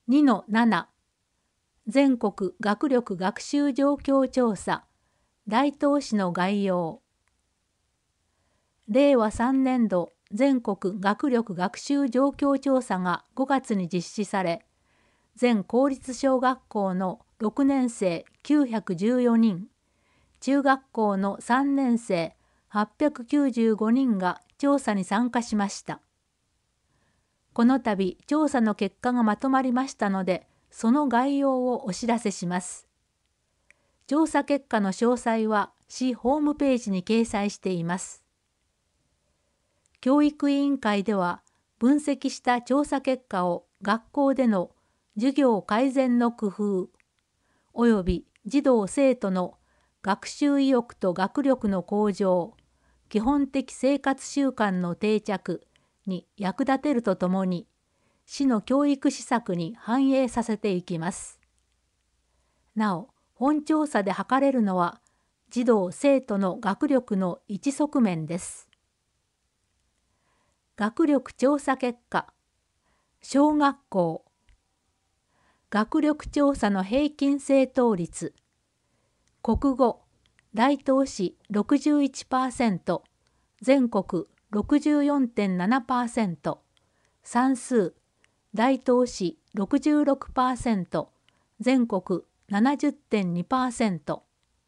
2-7 全国学力学習状況調査大東市の概要。令和3年度全国学力学習状況調査が5月に実施され、全公立小学校の6年生914人、中学校の3年生895人が調査に参加しました。この度調査の結果がまとまりましたので、その概要をお知らせします。調査結果の詳細は市ホームページに掲載しています。教育委員会では、分析した調査結果を学校での授業改善の工夫、および児童生徒の学習意欲と学力の向上、基本的生活習慣の定着に役立てるとともに、市の教育施策に反映させていきます。なお、本調査で測れるのは、児童生徒の学力の一側面です。学力調査結果、小学校。学力調査の平均正答率。国語、大東市 61%、全国 64.7%、算数、大東市 66%、全国 70.2%。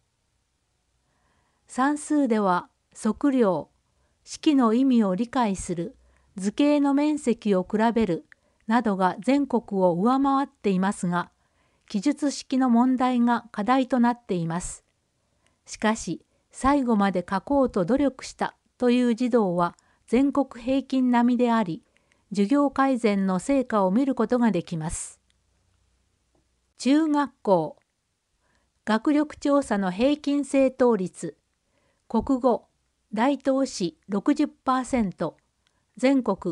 算数では測量、式の意味を理解する、図形の面積を比べるなどが全国を上回っていますが、記述式の問題が課題となっています。しかし、最後まで書こうと努力したという児童は全国平均並みであり、授業改善の成果を見ることができます。中学校。学力調査の平均正答率。国語、大東市 60%、全国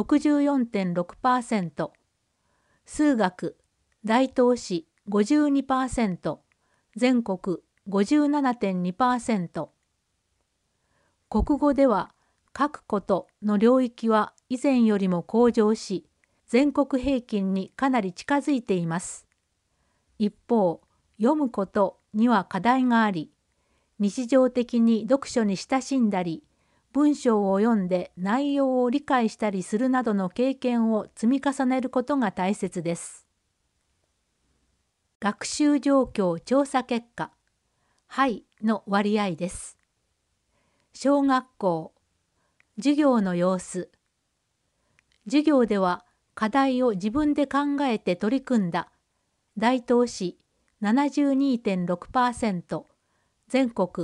64.6%。数学、大東市 52%、全国 57.2%。国語では、書くことの領域は以前よりも向上し、全国平均にかなり近づいています。一方、読むことには課題があり、日常的に読書に親しんだり、文章を読んで内容を理解したりするなどの経験を積み重ねることが大切です。学習状況調査結果、はいの割合です。小学校。授業の様子。授業では課題を自分で考えて取り組んだ。大東市 72.6%、全国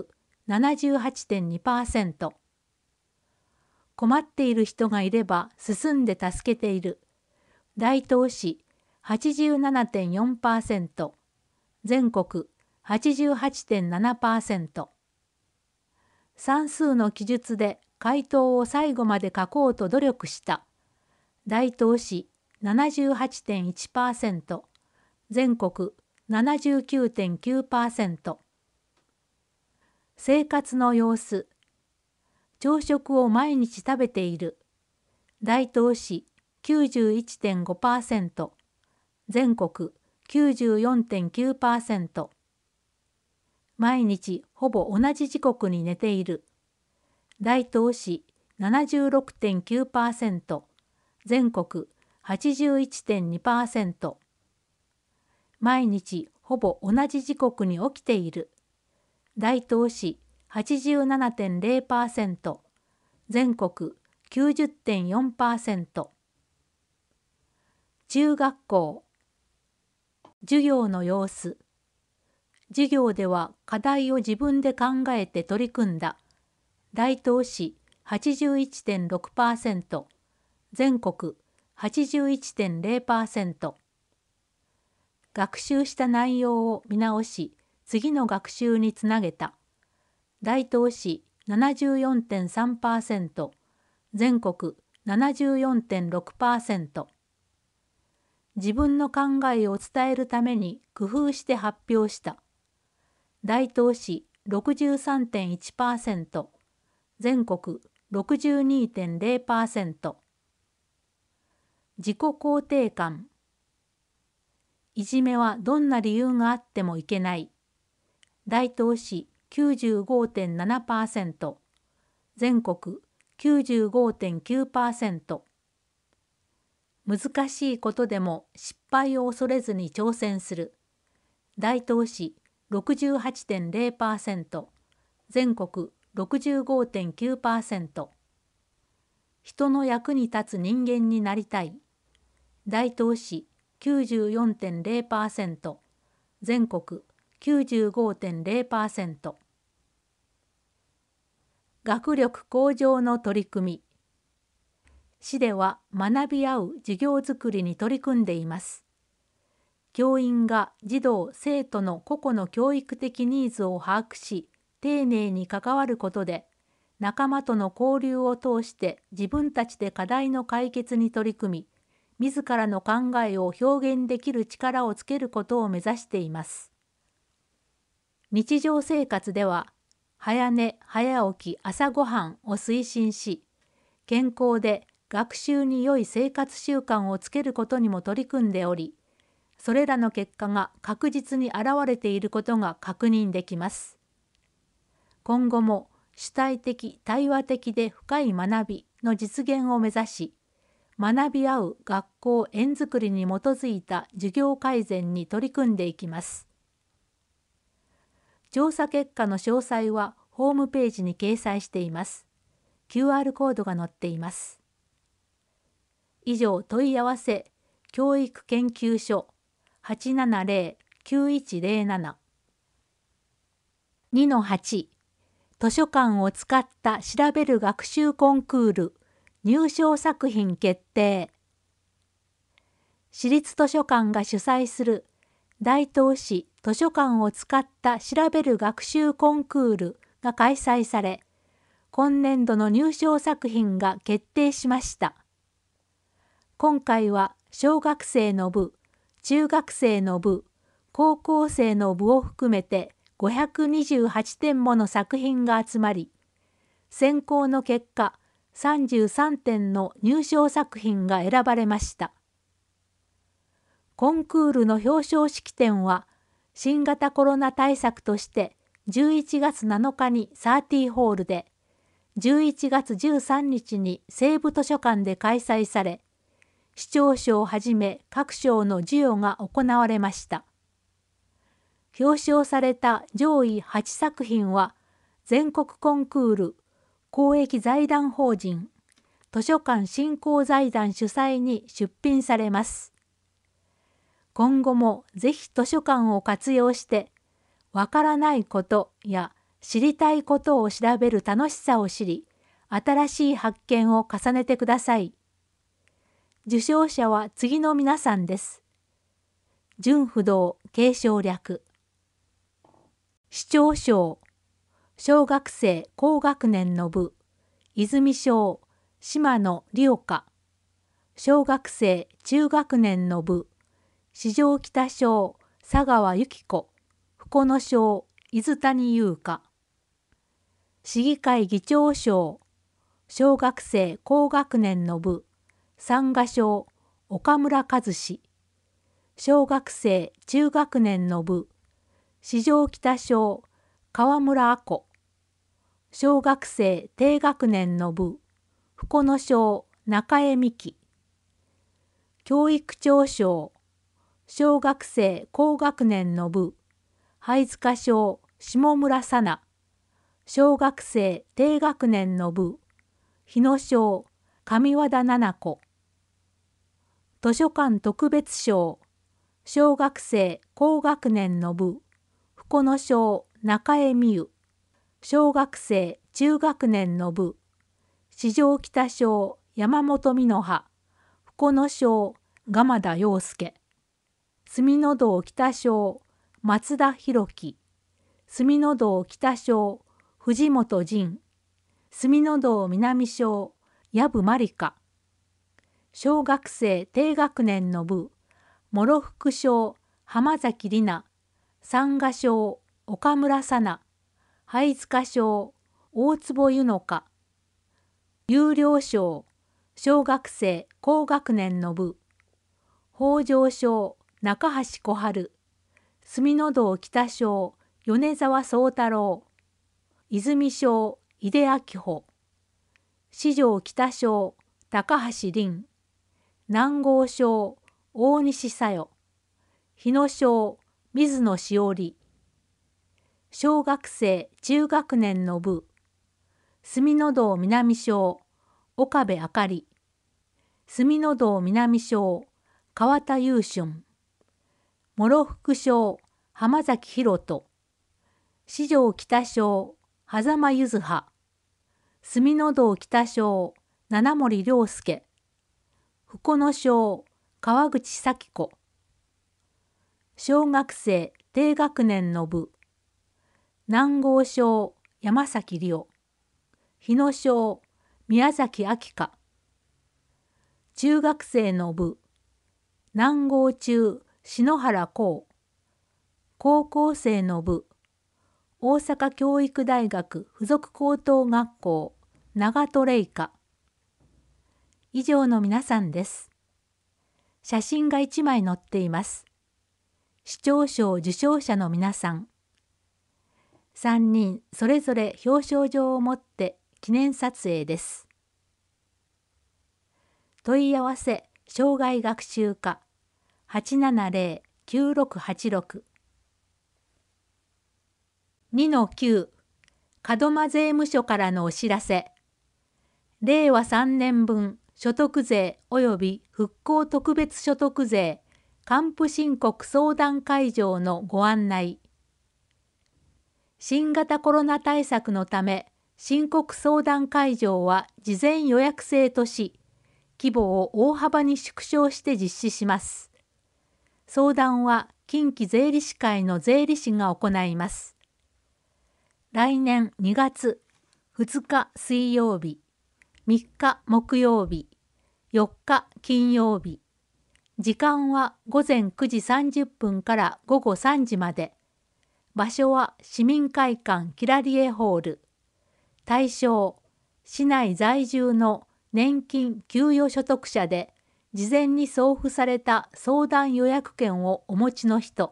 78.2%。困っている人がいれば進んで助けている。大東市 87.4%、全国 88.7%。算数の記述で回答を最後まで書こうと努力した。大東市 78.1%、全国 79.9%。生活の様子。朝食を毎日食べている。大東市 91.5%、全国 94.9%。毎日ほぼ同じ時刻に寝ている。大東市 76.9%、全国 81.2%。毎日ほぼ同じ時刻に起きている。大東市 87.0%、全国 90.4%。中学校。授業の様子。授業では課題を自分で考えて取り組んだ。大東市 81.6%、全国 81.0%。学習した内容を見直し、次の学習につなげた。大東市 74.3%、全国 74.6%。自分の考えを伝えるために工夫して発表した。大東市 63.1%、全国 62.0%。自己肯定感。 いじめはどんな理由があってもいけない。大東市 95.7%、全国 95.9%。難しいことでも失敗を恐れずに挑戦する。大東市 68.0%、全国 65.9%。人の役に立つ人間になりたい。大東市 94.0%、全国 95.0%。学力向上の取り組み。市では学び合う授業づくりに取り組んでいます。教員が児童・生徒の個々の教育的ニーズを把握し、丁寧に関わることで、仲間との交流を通して自分たちで課題の解決に取り組み、自らの考えを表現できる力をつけることを目指しています。日常生活では、早寝早起き朝ごはんを推進し、健康で学習に良い生活習慣をつけることにも取り組んでおり、それらの結果が確実に現れていることが確認できます。今後も主体的・対話的で深い学びの実現を目指し、学び合う学校園づくりに基づいた授業改善に取り組んでいきます。調査結果の詳細はホームページに掲載しています。QR コードが載っています。以上、問い合わせ教育研究所 870-9107 2-8 図書館を使った調べる学習コンクール入賞作品決定。市立図書館が主催する大東市図書館を使った調べる学習コンクールが開催され、今年度の入賞作品が決定しました。今回は小学生の部、中学生の部、高校生の部を含めて528点もの作品が集まり、選考の結果33点の入賞作品が選ばれました。コンクールの表彰式典は新型コロナ対策として11月7日にサーティホールで、11月13日に西部図書館で開催され、市長賞をはじめ各賞の授与が行われました。表彰された上位8作品は全国コンクール公益財団法人図書館振興財団主催に出品されます。今後もぜひ図書館を活用して、わからないことや知りたいことを調べる楽しさを知り、新しい発見を重ねてください。受賞者は次の皆さんです。順不動継承略。市長賞、小学生高学年の部、泉賞、島野理岡。小学生中学年の部、四条北賞、佐川由紀子。彦野賞、伊豆谷優香。市議会議長賞、小学生高学年の部、三賀賞、岡村和志。小学生中学年の部、四条北賞、川村亜子。小学生低学年の部、彦野賞、中江美希。教育長賞、小学生高学年の部、灰塚賞、下村さな。小学生低学年の部、日野賞、上和田七子。図書館特別賞、小学生高学年の部、彦野賞、中江美優。小学生中学年の部、四条北賞、山本美濃葉。彦野賞、蒲田洋介。住の堂北賞、松田博樹。住の堂北賞、藤本仁。住の堂南賞、藪真理香。小学生低学年の部、諸福賞、浜崎里奈。三賀賞、岡村さな。灰塚賞、大坪湯の香。有料賞、小学生高学年の部、北条賞、 中橋小春、住の堂北小米沢宗太郎、泉小井出明穂、四条北小高橋凛、南郷小大西小代、日野小水野しおり、小学生中学年の部、住の堂南小岡部あかり、住の堂南小川田優春、諸福小浜崎博人、四条北小狭間柚葉、住の堂北小七森良介、福野小川口咲子、小学生低学年の部、南郷小山崎里夫、日野小宮崎明香、中学生の部、南郷中篠原光、高校生の部、大阪教育大学附属高等学校長戸玲香。以上の皆さんです。写真が1枚載っています。市長賞受賞者の皆さん。3人それぞれ表彰状を持って記念撮影です。問い合わせ障害学習課 870-9686 2-9 門真税務署からのお知らせ。令和3年分所得税及び復興特別所得税還付申告相談会場のご案内。新型コロナ対策のため、申告相談会場は事前予約制とし、規模を大幅に縮小して実施します。相談は近畿税理士会の税理士が行います。来年2月2日水曜日、3日木曜日、4日金曜日。時間は午前9時30分から午後3時まで。場所は市民会館キラリエホール。対象、市内在住の年金給与所得者で事前に送付された相談予約券をお持ちの人。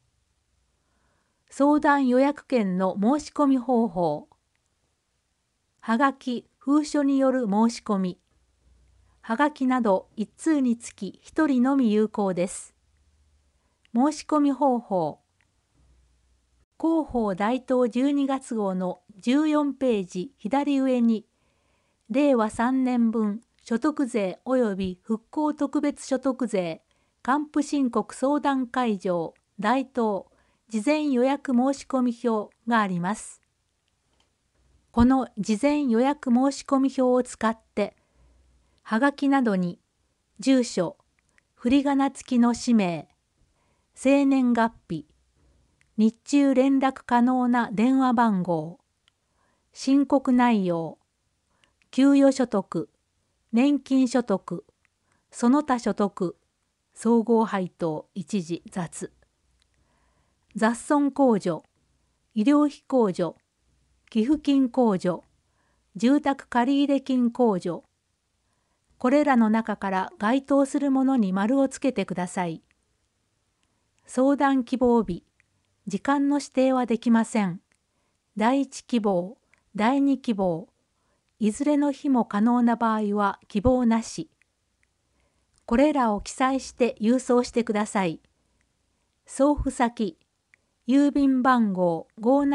相談予約券の申し込み方法。はがき・封書による申し込み。はがきなど1通につき1人のみ有効です。申し込み方法。広報大東12月号の14ページ左上に、令和3年分所得税及び復興特別所得税還付申告相談会場大東事前予約申込票があります。この事前予約申込票を使って、はがきなどに住所、振り仮名付きの氏名、生年月日、日中連絡可能な電話番号、申告内容、給与所得、年金所得、その他所得、総合配当一時雑、雑損控除、医療費控除、寄付金控除、住宅借入金控除、これらの中から該当するものに丸をつけてください。相談希望日、時間の指定はできません。第1希望、第2希望、いずれの日も可能な場合は希望なし。これらを記載して郵送してください。送付先、郵便番号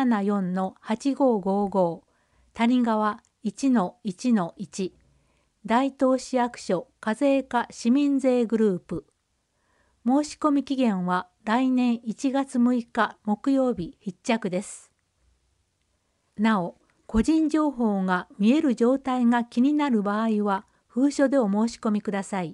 574-8555 谷川 1-1-1 大東市役所課税課市民税グループ。申し込み期限は来年1月6日木曜日必着です。なお、個人情報が見える状態が気になる場合は封書でお申し込みください。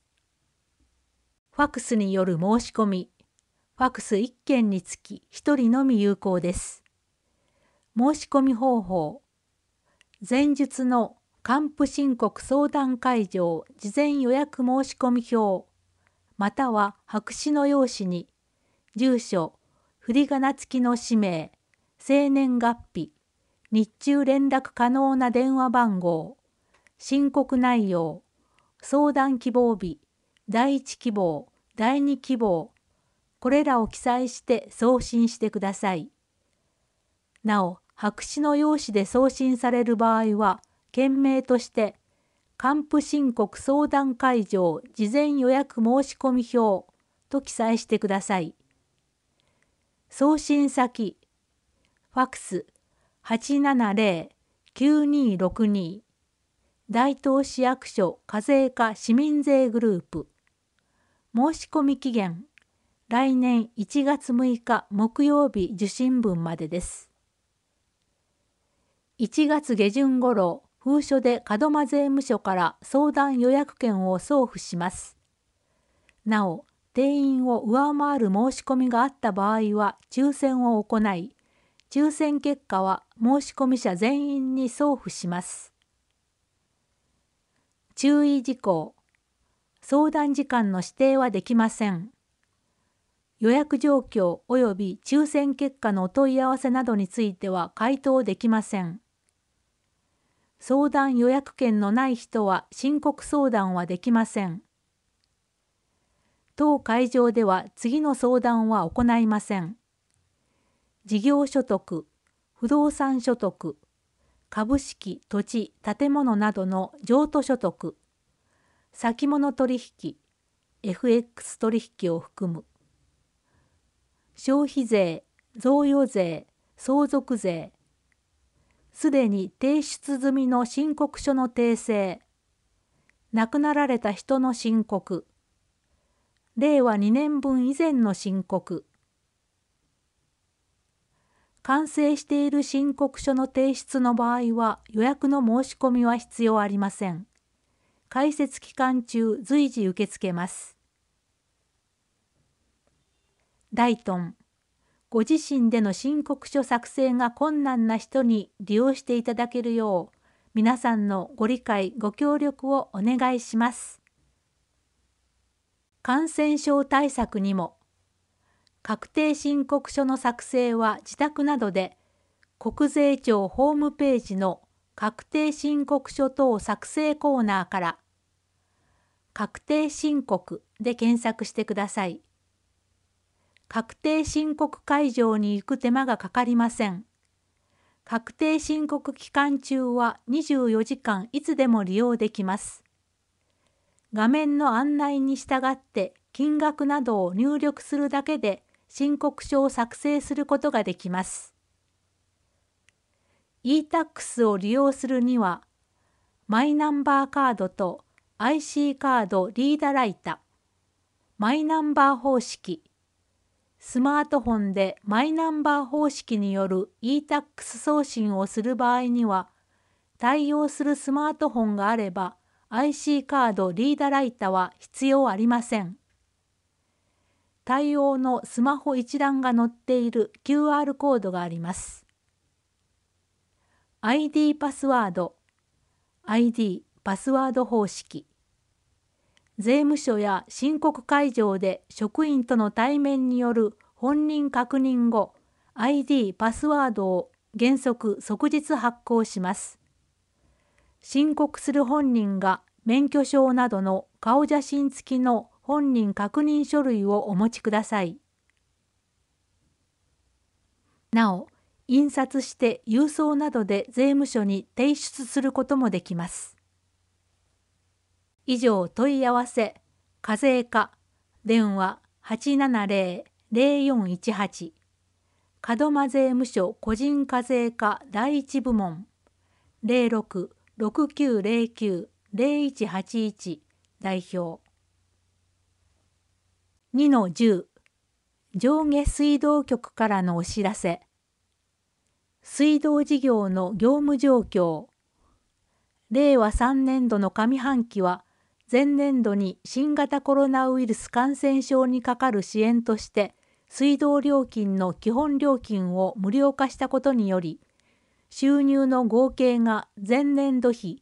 ファクスによる申し込み。ファクス1件につき1人のみ有効です。申し込み方法。前述の還付申告相談会場事前予約申込票、または白紙の用紙に、住所、振り仮名付きの氏名、生年月日、日中連絡可能な電話番号、申告内容、相談希望日、第1希望、第2希望、 これらを記載して送信してください。なお、白紙の用紙で送信される場合は、件名として、還付申告相談会場事前予約申込票と記載してください。送信先、ファクス 870-9262 大東市役所課税課市民税グループ。申込期限、来年1月6日木曜日受信分までです。1月下旬ごろ、封書で門真税務署から相談予約券を送付します。なお、定員を上回る申し込みがあった場合は抽選を行い、抽選結果は申込者全員に送付します。注意事項。相談時間の指定はできません。予約状況及び抽選結果のお問い合わせなどについては回答できません。相談予約券のない人は申告相談はできません。当会場では次の相談は行いません。事業所得、不動産所得、株式、土地、建物などの譲渡所得、先物取引、FX 取引を含む、消費税、贈与税、相続税、すでに提出済みの申告書の訂正、亡くなられた人の申告、令和2年分以前の申告、完成している申告書の提出の場合は予約の申し込みは必要ありません。開設期間中随時受け付けます。大頓、ご自身での申告書作成が困難な人に利用していただけるよう、皆さんのご理解ご協力をお願いします。感染症対策にも、確定申告書の作成は自宅などで、国税庁ホームページの確定申告書等作成コーナーから、確定申告で検索してください。確定申告会場に行く手間がかかりません。確定申告期間中は24時間いつでも利用できます。画面の案内に従って金額などを入力するだけで申告書を作成することができます。e-tax を利用するには、マイナンバーカードと IC カードリーダライタ、マイナンバー方式、スマートフォンでマイナンバー方式による e-tax 送信をする場合には、対応するスマートフォンがあれば、IC カードリーダライタは必要ありません。対応のスマホ一覧が載っている QR コードがあります。ID パスワード、ID パスワード方式。税務署や申告会場で職員との対面による本人確認後、ID パスワードを原則即日発行します。申告する本人が免許証などの顔写真付きの本人確認書類をお持ちください。なお、印刷して郵送などで税務署に提出することもできます。以上問い合わせ、課税課、電話 870-0418、門真税務署個人課税課第一部門、06-6909-0181代表。2-10、上下水道局からのお知らせ。水道事業の業務状況。令和3年度の上半期は、前年度に新型コロナウイルス感染症にかかる支援として、水道料金の基本料金を無料化したことにより、収入の合計が前年度比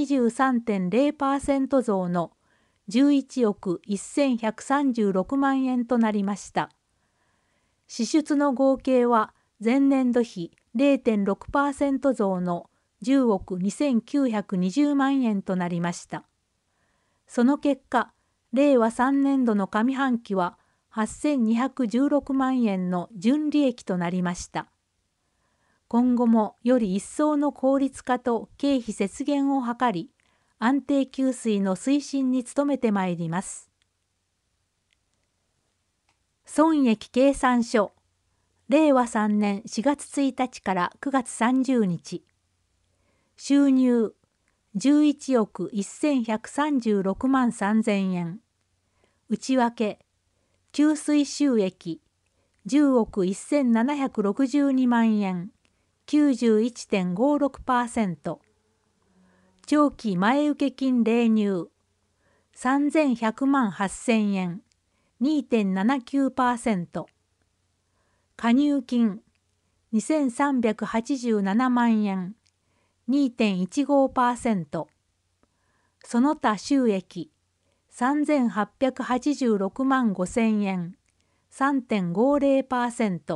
23.0% 増の11億1136万円となりました。支出の合計は前年度比 0.6% 増の10億2920万円となりました。その結果、令和3年度の上半期は 8216万円の純利益となりました。今後もより一層の効率化と経費節減を図り、安定給水の推進に努めてまいります。損益計算書、令和3年4月1日から9月30日。収入11億1136万3000円。内訳、給水収益10億1762万円。91.56%。長期前受金例入3100万8000円。2.79%。加入金2387万円。2.15%。その他収益3886万5000円。3.50%。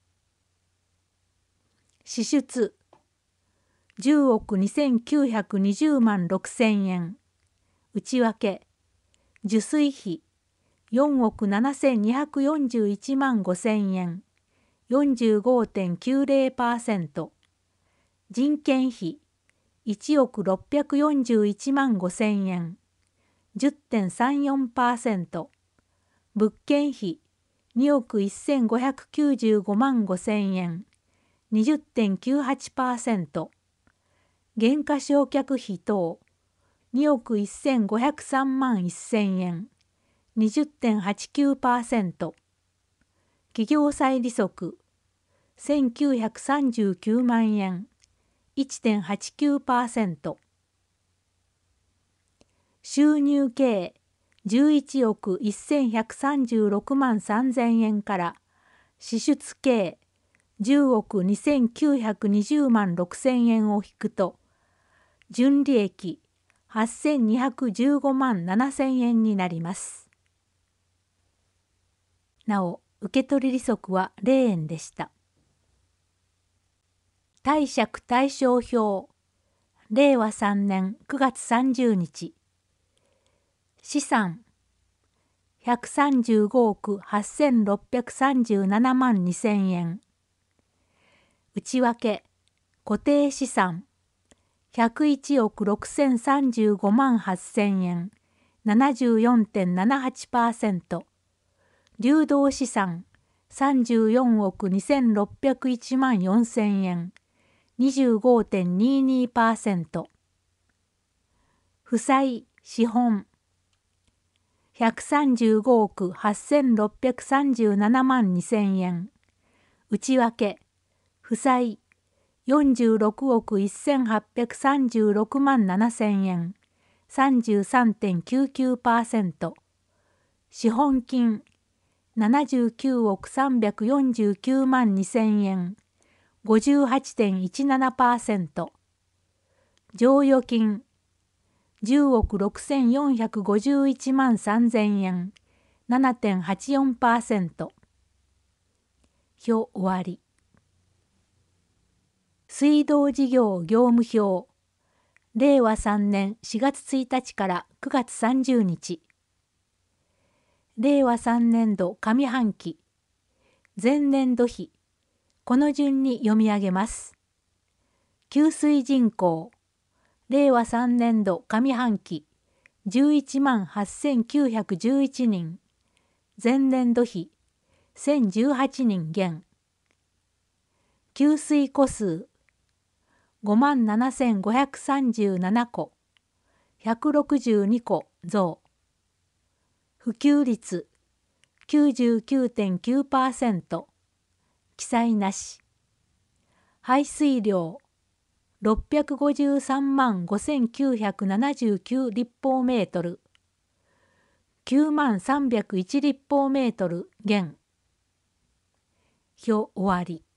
支出10億2920万6000円。内訳受水費4億7241万5000円。45.90%。人件費1億641万5000円。10.34%。物件費2億1595万5000円。20.98%。減価償却費等2億1503万1000円。20.89%。企業債利息1939万円。1.89%。収入計11億1136万3000円から支出計10億2920万6000円を引くと、純利益8215万7000円になります。なお、受取利息は0円でした。貸借対照表、令和3年9月30日。資産135億8637万2000円。内訳固定資産101億6035万8000円。74.78%。流動資産34億2601万4000円。25.22%。負債資本135億8637万2000円。内訳負債46億1836万7000円。33.99%。資本金79億349万2000円。58.17%。剰余金10億6451万3000円。7.84%。表終わり。水道事業業務表。令和3年4月1日から9月30日。令和3年度上半期。前年度比。この順に読み上げます。給水人口。令和3年度上半期。11万8911人。前年度比。1018人減。給水戸数。57,537戸。162戸増。普及率 99.9%。記載なし。排水量653万5979立方メートル。9万301立方メートル減。表終わり。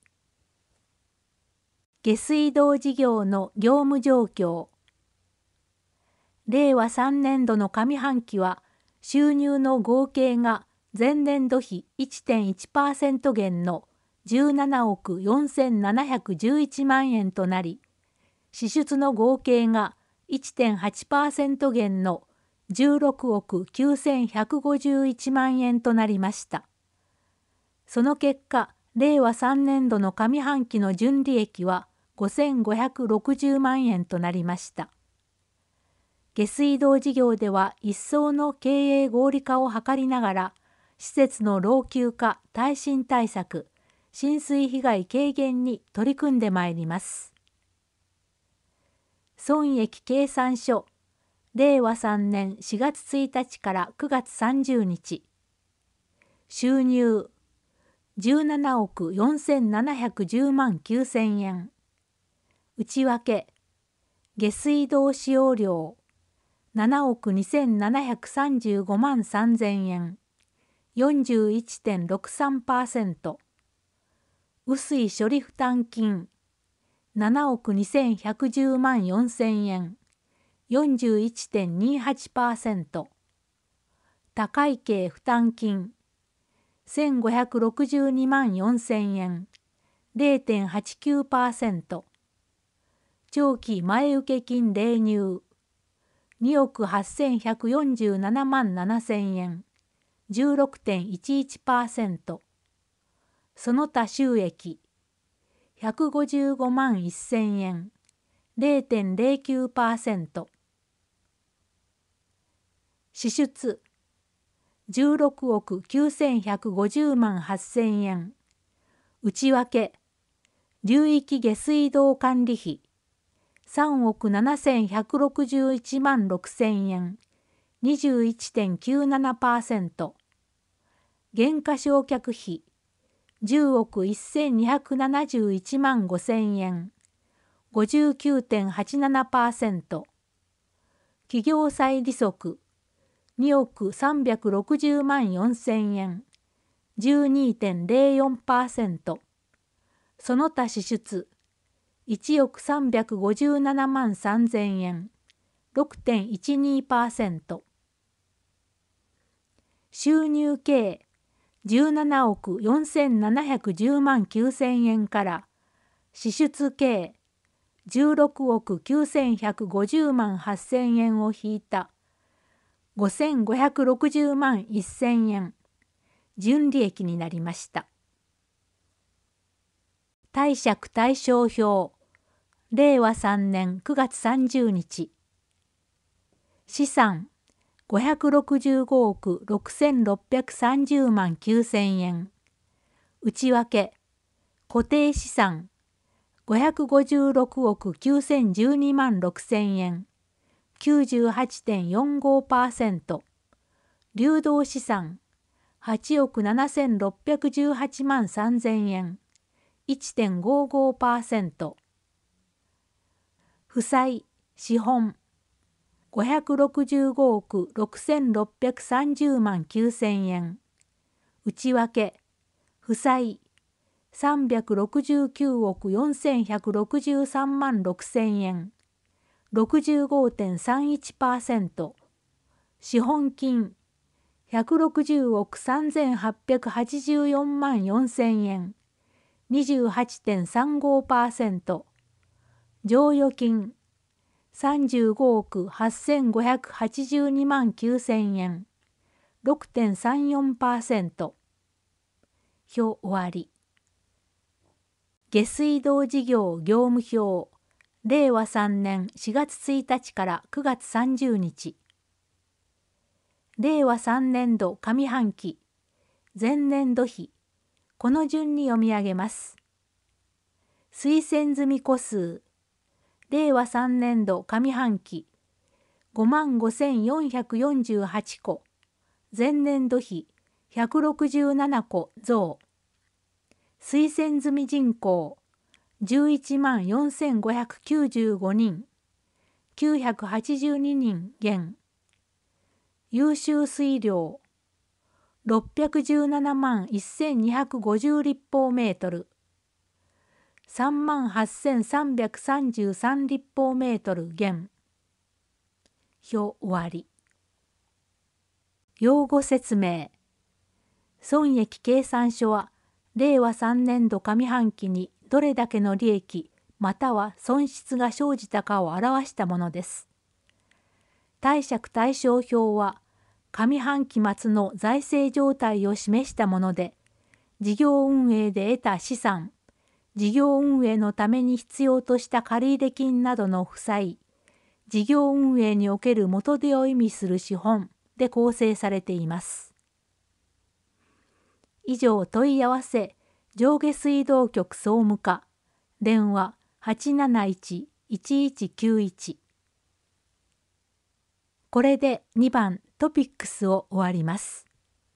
下水道事業の業務状況。令和3年度の上半期は収入の合計が前年度比 1.1% 減の17億4711万円となり、支出の合計が 1.8% 減の 16億9151万円となりました。その結果、令和3年度の上半期の純利益は5560万円となりました。下水道事業では一層の経営合理化を図りながら、施設の老朽化、耐震対策、浸水被害軽減に取り組んでまいります。損益計算書、令和3年4月1日から9月30日。収入、17億4710万9000円。内訳、下水道使用料、7億2735万3000円。41.63%。雨水処理負担金、7億2110万4000円。41.28%。他会計負担金、1562万4000円。0.89%。長期前請金例入、2億8147万7000円。16.11%。その他収益、155万1000円。0.09%。支出、16億9150万8000円。内訳、流域下水道管理費、3億7161万6000円。21.97%。減価償却費、10億1271万5000円。59.87%。企業債利息、2億360万4000円。12.04%。その他支出、1億357万3000円。6.12%。収入計17億4710万9000円から支出計16億9150万8000円を引いた5560万1000円純利益になりました。貸借対照表、令和3年9月30日。資産565億6630万9000円。内訳、固定資産556億9012万6000円。98.45%。流動資産8億7618万3000円。1.55%。負債、資本565億6630万9000円。内訳、負債369億4163万6000円。65.31%。資本金160億3884万4000円。28.35%。剰余金35億8582万9000円。6.34%。表終わり。下水道事業業務表、令和3年4月1日から9月30日。令和3年度上半期、前年度比、この順に読み上げます。推薦済み戸数、令和3年度上半期、55,448戸、前年度比167戸増。推薦済み人口、114,595人、982人減。優秀水量、617万1250立方メートル、38,333立方メートル減。表終わり。用語説明。損益計算書は、令和3年度上半期にどれだけの利益または損失が生じたかを表したものです。 貸借対照表は上半期末の財政状態を示したもので、事業運営で得た資産、事業運営のために必要とした借入金などの負債、事業運営における元手を意味する資本で構成されています。以上問い合わせ上下水道局総務課電話 871-1191。 これで2番トピックスを終わります。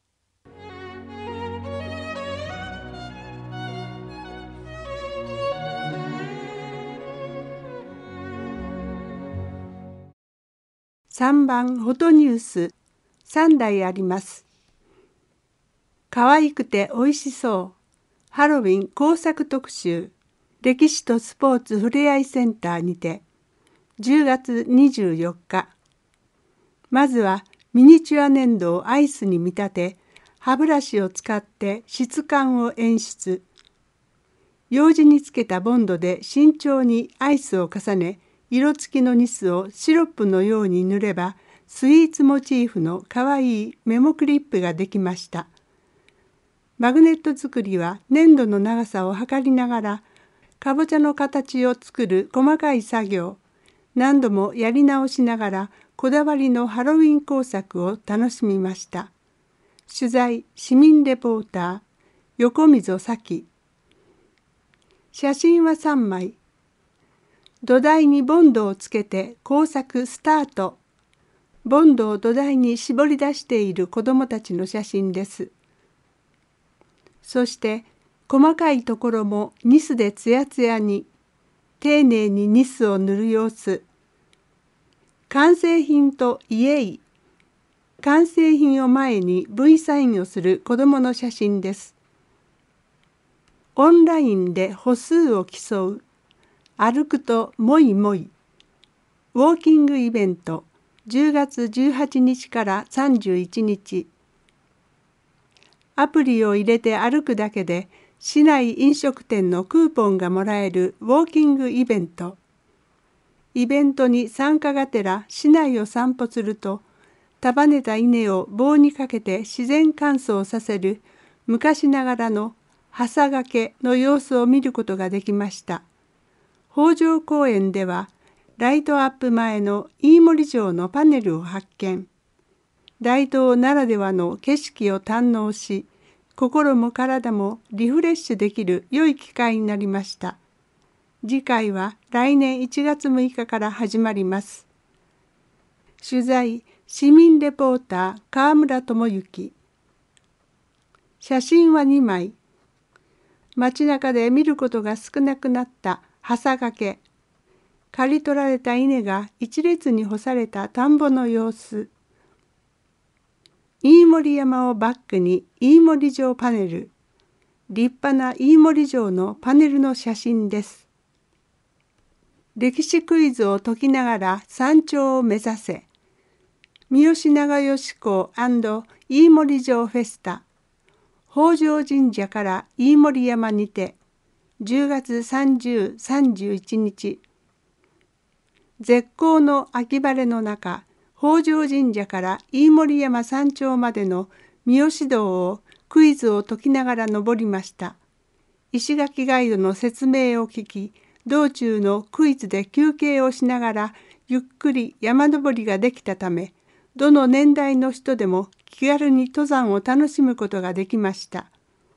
3番フォトニュース3台あります。可愛くておいしそう。ハロウィン工作特集。歴史とスポーツふれあいセンターにて10月24日。まずはミニチュア粘土をアイスに見立て、歯ブラシを使って質感を演出。ようじにつけたボンドで慎重にアイスを重ね、色付きのニスをシロップのように塗れば、スイーツモチーフのかわいいメモクリップができました。マグネット作りは粘土の長さを測りながら、かぼちゃの形を作る細かい作業、何度もやり直しながらこだわりのハロウィン工作を楽しみました。取材市民レポーター横溝咲。写真は3枚。土台にボンドをつけて工作スタート。ボンドを土台に絞り出している子どもたちの写真です。そして細かいところもニスでつやつやに、丁寧にニスを塗る様子。完成品とイエイ。完成品を前に V サインをする子どもの写真です。オンラインで歩数を競う。歩くともいもい。ウォーキングイベント10月18日から31日。アプリを入れて歩くだけで市内飲食店のクーポンがもらえるウォーキングイベント。イベントに参加がてら市内を散歩すると、束ねた稲を棒にかけて自然乾燥させる昔ながらの挟掛けの様子を見ることができました。北条公園ではライトアップ前の飯盛城のパネルを発見。大東ならではの景色を堪能し、心も体もリフレッシュできる良い機会になりました。次回は来年1月6日から始まります。取材市民レポーター川村智之。写真は2枚。街中で見ることが少なくなった挟掛け。刈り取られた稲が一列に干された田んぼの様子。飯盛山をバックに飯盛城パネル。立派な飯盛城のパネルの写真です。歴史クイズを解きながら山頂を目指せ。三好長慶公&飯盛城フェスタ。北条神社から飯盛山にて10月30、31日。絶好の秋晴れの中、北条神社から飯盛山山頂までの三好道をクイズを解きながら登りました。石垣ガイドの説明を聞き、道中のクイズで休憩をしながらゆっくり山登りができたため、どの年代の人でも気軽に登山を楽しむことができました。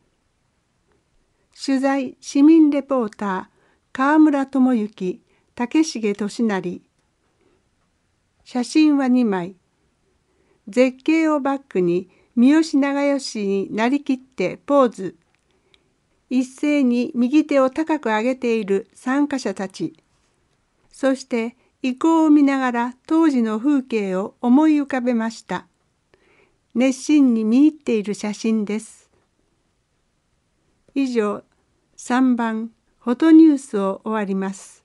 取材市民レポーター川村智之、竹重俊成。写真は2枚。絶景をバックに三好長慶になりきってポーズ。一斉に右手を高く上げている参加者たち。そして遺構を見ながら当時の風景を思い浮かべました。熱心に見入っている写真です。以上、3番フォトニュースを終わります。